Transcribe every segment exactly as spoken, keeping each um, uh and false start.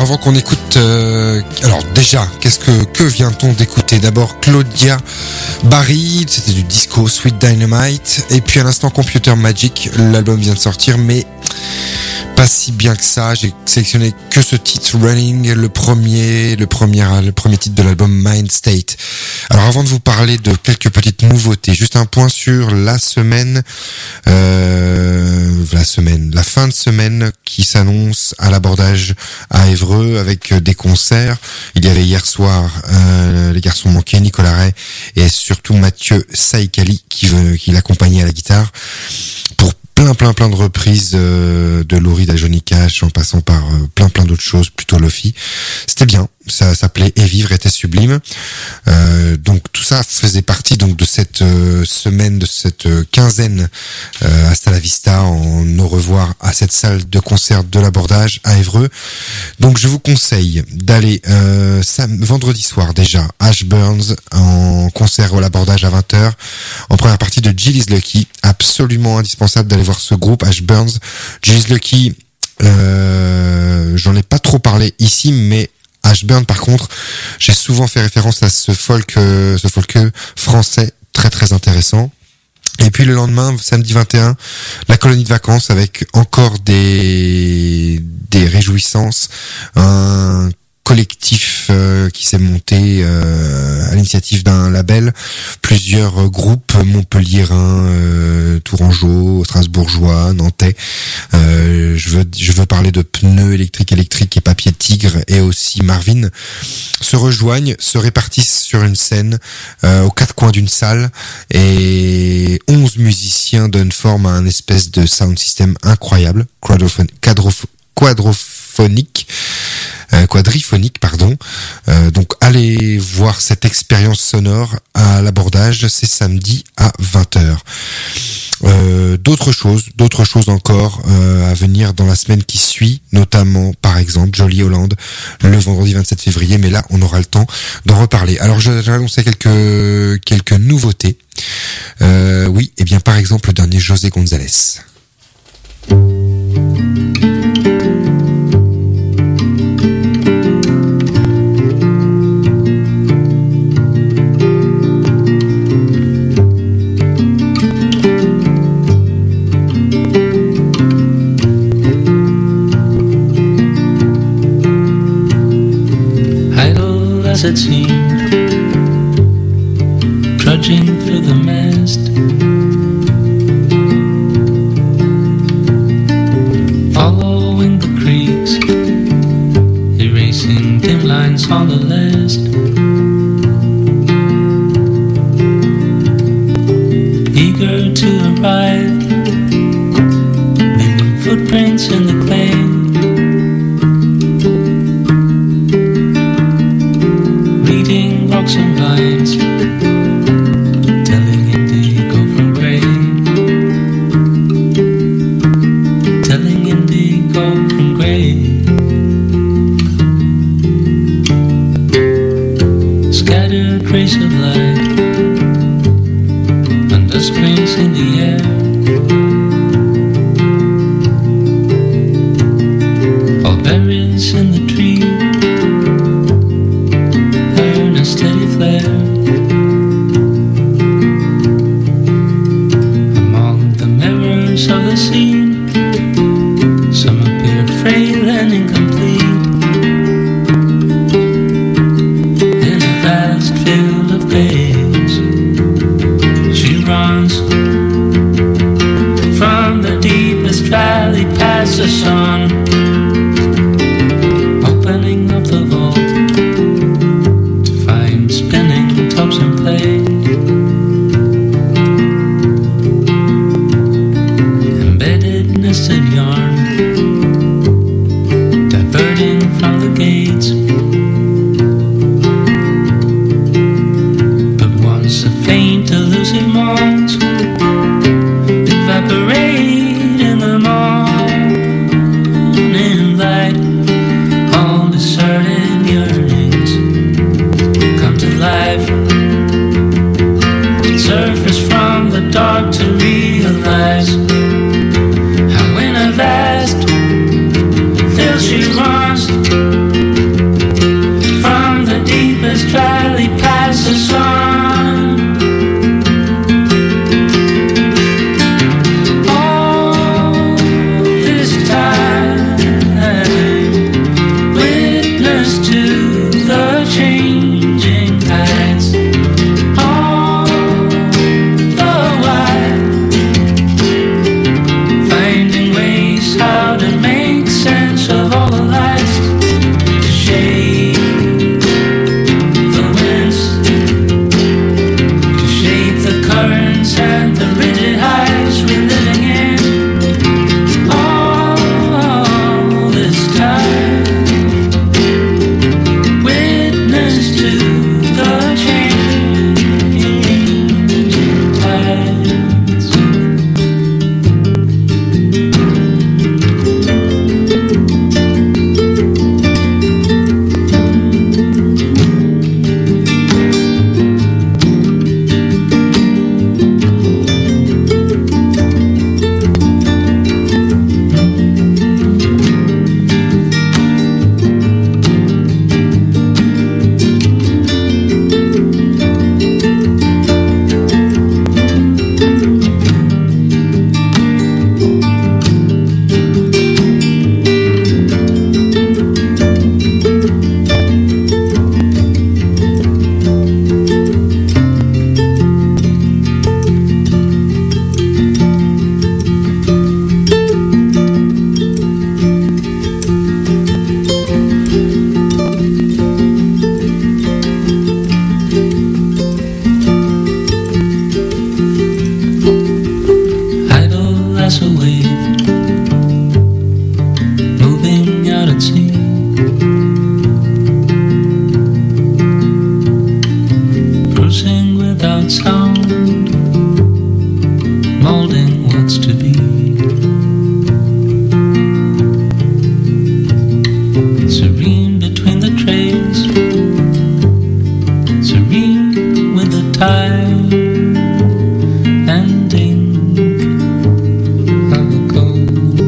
Alors avant qu'on écoute, euh, alors déjà, qu'est-ce que que vient-on d'écouter? D'abord Claudia Barry, c'était du disco Sweet Dynamite, et puis à l'instant Computer Magic, l'album vient de sortir, mais pas si bien que ça. J'ai sélectionné que ce titre Running, le premier, le premier, le premier titre de l'album Mind State. Alors avant de vous parler de quelques petites nouveautés, juste un point sur la semaine, euh, la semaine, la fin de semaine qui s'annonce à l'abordage à Évreux avec des concerts. Il y avait hier soir euh, les garçons manqués, Nicolas Ray et surtout Mathieu Saïkali qui, qui l'accompagnait à la guitare pour plein plein plein de reprises euh, de Lou Reed à Johnny Cash en passant par euh, plein plein d'autres choses plutôt lofi. C'était bien, ça s'appelait Et vivre était sublime. Euh, donc tout ça faisait partie donc de cette euh, semaine, de cette euh, quinzaine euh, Hasta la Vista, en au revoir à cette salle de concert de l'abordage à Évreux. Donc je vous conseille d'aller euh, sam- vendredi soir déjà Ash Burns en concert à l'abordage à vingt heures en première partie de Jill Is Lucky. Absolument indispensable d'aller voir ce groupe Ash Burns. Jill Is Lucky, euh, j'en ai pas trop parlé ici, mais Ashburn, par contre, j'ai souvent fait référence à ce folk, euh, ce folk français très très intéressant. Et puis le lendemain, samedi vingt et un, la colonie de vacances avec encore des des réjouissances, un collectif euh, qui s'est monté euh, à l'initiative d'un label, plusieurs euh, groupes montpelliérains, euh, tourangeaux, strasbourgeois, nantais. Euh, je veux je veux parler de Pneus électriques électriques et Papier Tigre et aussi Marvin se rejoignent, se répartissent sur une scène euh, aux quatre coins d'une salle et onze musiciens donnent forme à un espèce de sound system incroyable, quadrophonique, quadrophonique. Euh, quadriphonique, pardon. Euh, donc allez voir cette expérience sonore à l'abordage, c'est samedi à vingt heures. Euh, d'autres choses, d'autres choses encore euh, à venir dans la semaine qui suit, notamment par exemple Jolie Hollande le vendredi vingt-sept février, mais là on aura le temps d'en reparler. Alors j'ai annoncé quelques quelques nouveautés. Euh, oui, et bien par exemple le dernier José González. As it seemed, trudging through the mist, following the creeks, erasing dim lines on the list, eager to arrive, leaving footprints in the clay. Rocks and vines, telling indigo from grey, telling indigo from grey. Scattered rays of light under screens in the air, all berries in the tree, steady flare. Among the mirrors of the scene, some appear frail and incomplete. In a vast field of graves, she runs from the deepest valley past the sun, opening up the vault, spinning tops in play, embedded nested yarn, diverting from the gates. But once the faint elusive moans evaporate in the morning light, all deserted yearnings come to life, surface from the dark to realize how in a vast field she runs. as a wave moving out at sea. Cruising without sound, molding what's to be. Serene between the trays, serene with the tide and ink of a ghost.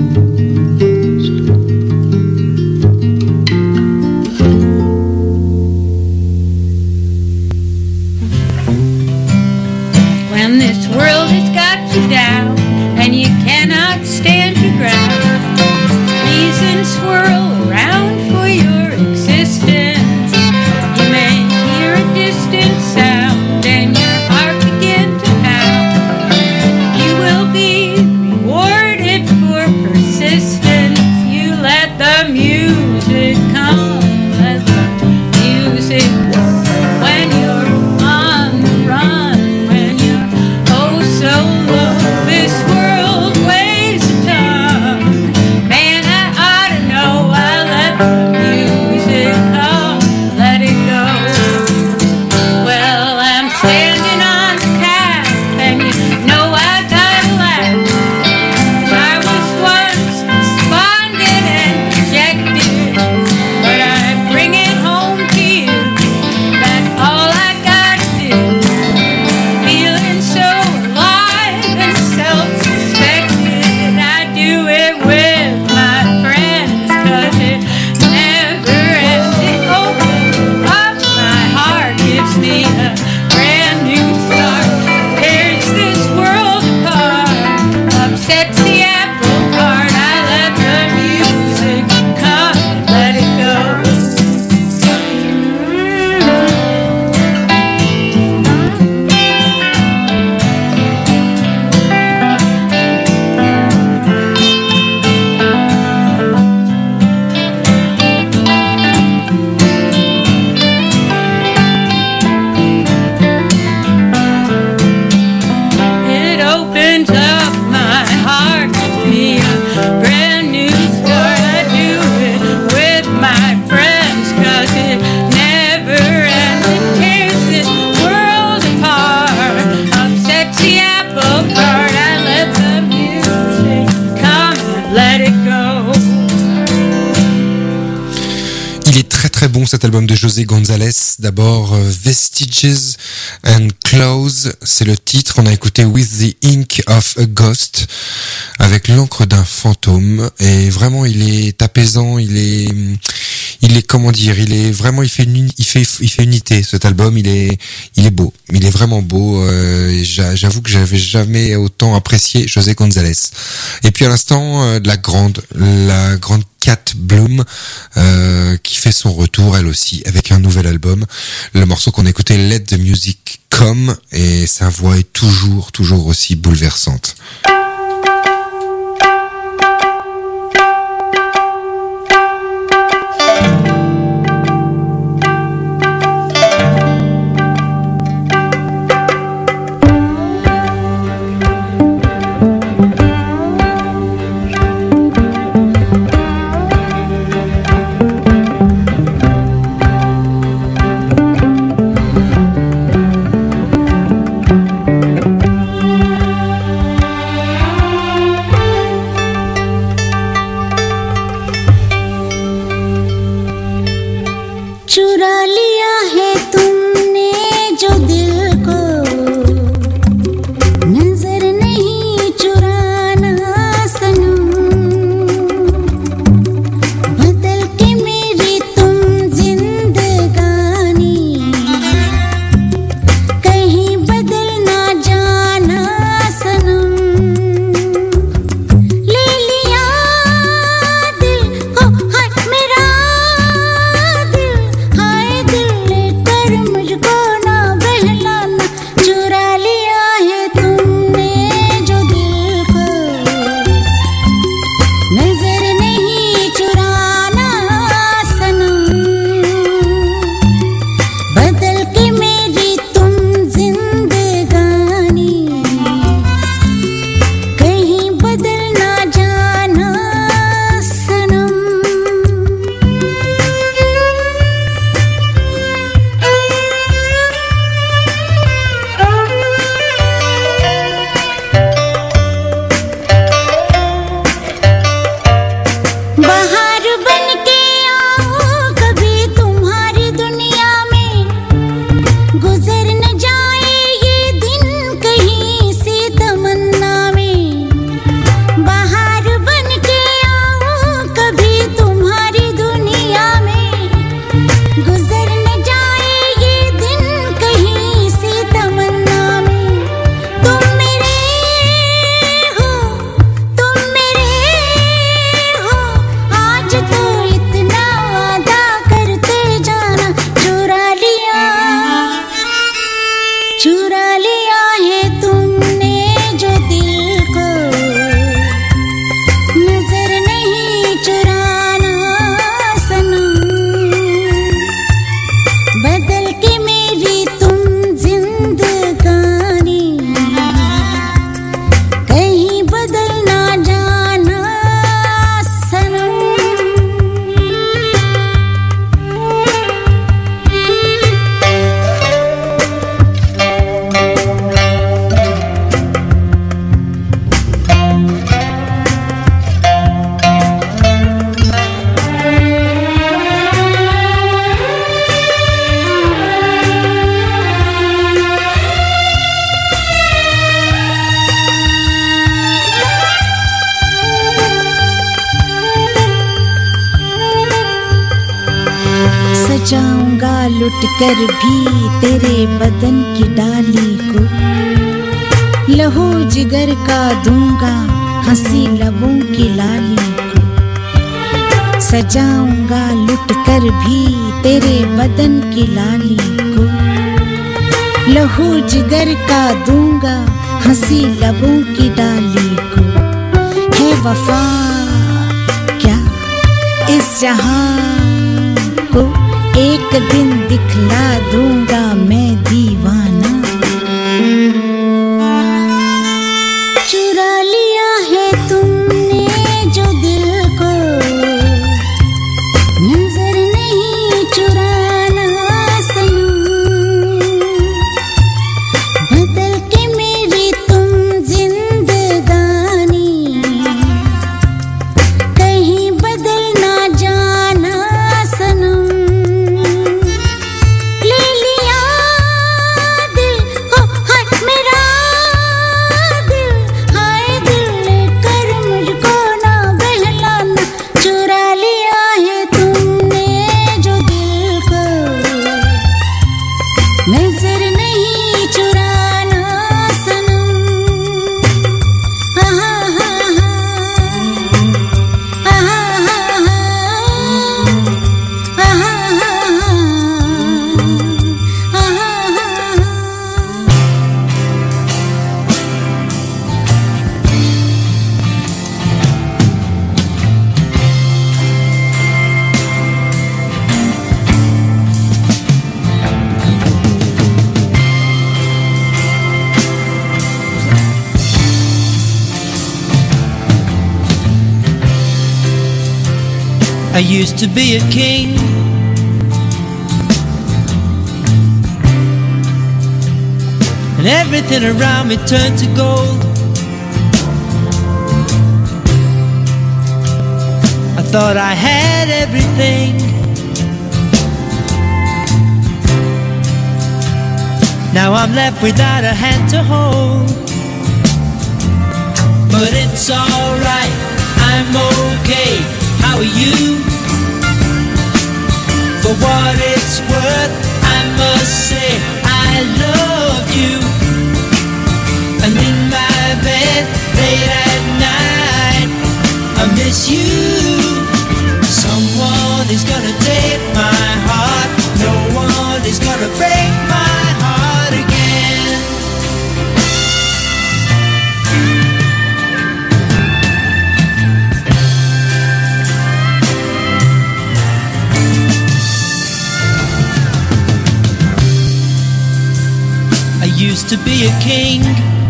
When this world has got you down and you cannot stand your ground, reasons swirl around for your existence. You may hear a distant sound and your heart begin to pound. You will be rewarded for persistence. You let the music come, let the music work. When you're on the run, when you're oh so low, this world weighs a ton. Man, I ought to know. I let the music come, let it go. Well, I'm standing on the cap, and you know I gotta laugh. 'Cause I was once despondent and rejected, but I bring it home to you. That's all I gotta do. Feeling so alive and self-suspected. I do it with my friends, 'cause it never ends. It opens up my heart, gives me a brand new start. Tears this world apart, upsets the apple cart. I let the music come, let it go. It opens up my heart, gives me a brand new start. I do it with my friends, 'cause it never ends. It tears this world apart, upsets the apple cart. I let the music come, let it go. Il est très très bon cet album de José González. D'abord euh, Vestiges and Clothes, c'est le titre. On a écouté With the Ink of a Ghost, avec l'encre d'un fantôme. Et vraiment il est apaisant, il est, il est comment dire, il est vraiment, il fait une, il fait, il fait unité cet album. Il est, il est beau, il est vraiment beau. Euh, et j'a- j'avoue que j'avais jamais autant apprécié José González. Et puis à l'instant euh, de la grande, la grande Cat Bloom, euh, qui fait son retour elle aussi avec un nouvel album. Le morceau qu'on a écouté, Let the Music Come, et sa voix est toujours, toujours aussi bouleversante. सजाऊंगा लुट कर भी तेरे बदन की डाली को, लहू जिगर का दूंगा हंसी लबों की लाली को, सजाऊंगा लुट कर भी तेरे बदन की लाली को, लहू जिगर का दूंगा हंसी लबों की डाली को। है वफा क्या इस जहां को एक दिन दिखला दूंगा मैं दीवाना। चुरा लिया है तुमने जो दिल को, नजर नहीं चुराना सनम, बदल के मेरी तुम जिंदगानी, कहीं बदल ना जाना सनम। ले लिया दिल हो हाय मेरा दिल, हाय दिल लेकर मुझको ना बहलाना। चुरा लिया है तुमने जो दिल को, नजर नहीं चुराना सनम। आहा हा हा, आहा हा हा, आहा हा हा, आहा हा हा। I used to be a king, and everything around me turned to gold. I thought I had everything. Now I'm left without a hand to hold. But it's alright, I'm okay. How are you? For what it's worth, I must say I love you. And in my bed late at night, I miss you. Someone is gonna take my heart, no one is gonna break my heart again. I used to be a king,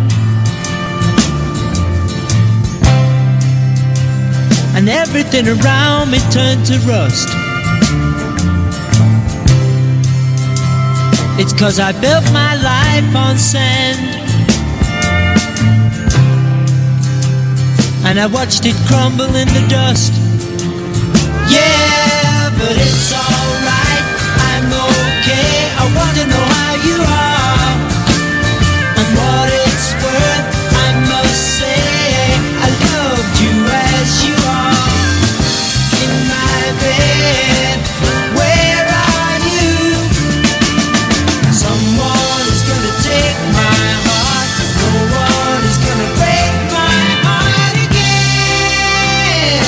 and everything around me turned to rust. It's 'cause I built my life on sand, and I watched it crumble in the dust. Yeah, but it's alright, I'm okay. I want to know how you are, and what it's worth, I must say I loved you as you are. In my bed, where are you? Someone is gonna take my heart, no one is gonna break my heart again.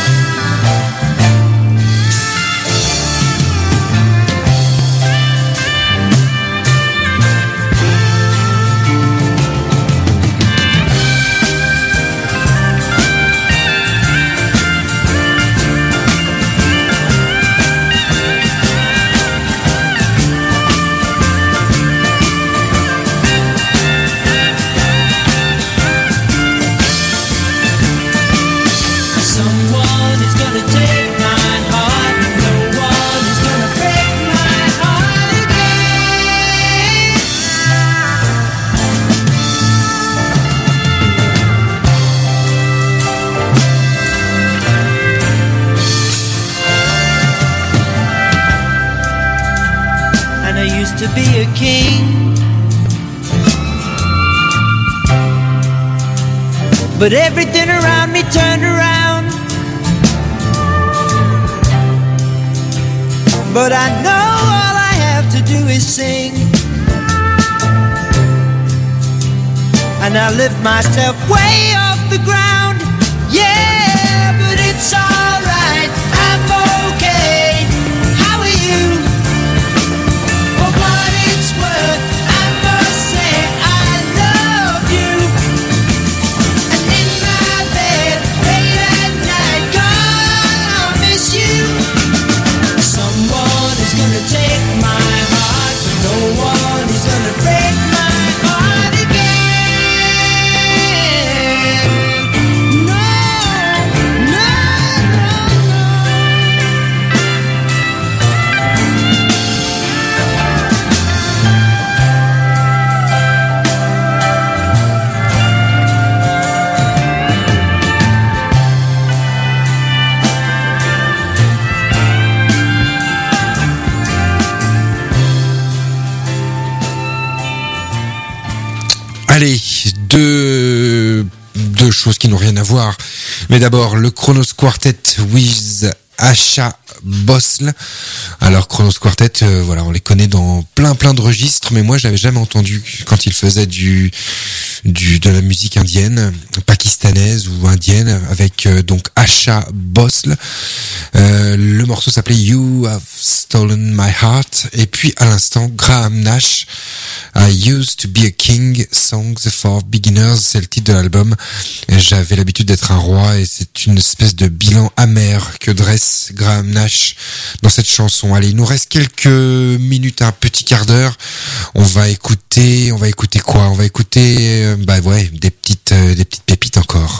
Someone is gonna take my heart, no one is gonna break my heart again. And I used to be a king, but everything around me turned around. but I know all I have to do is sing. And I lift myself way off the ground. Yeah, but it's alright, I'm okay. How are you? For what it's worth, I must say I love you. And in my bed, late at night, God, I miss you. Someone is gonna take my heart, but no one is gonna break my heart again. Allez, deux, deux choses qui n'ont rien à voir. Mais d'abord, le Kronos Quartet with Asha Bosl. Alors Kronos Quartet, euh, voilà, on les connaît dans plein plein de registres, mais moi je l'avais jamais entendu quand ils faisaient du du de la musique indienne, pakistanaise ou indienne, avec euh, donc Asha Bosl. Euh, le morceau s'appelait You Have Stolen My Heart, et puis à l'instant Graham Nash, I Used to Be a King, Songs for Beginners, c'est le titre de l'album. J'avais l'habitude d'être un roi, et c'est une espèce de bilan amer que dresse Graham Nash dans cette chanson. Allez, il nous reste quelques minutes, un petit quart d'heure. On va écouter, on va écouter quoi? On va écouter, euh, bah ouais, des petites, euh, des petites pépites encore.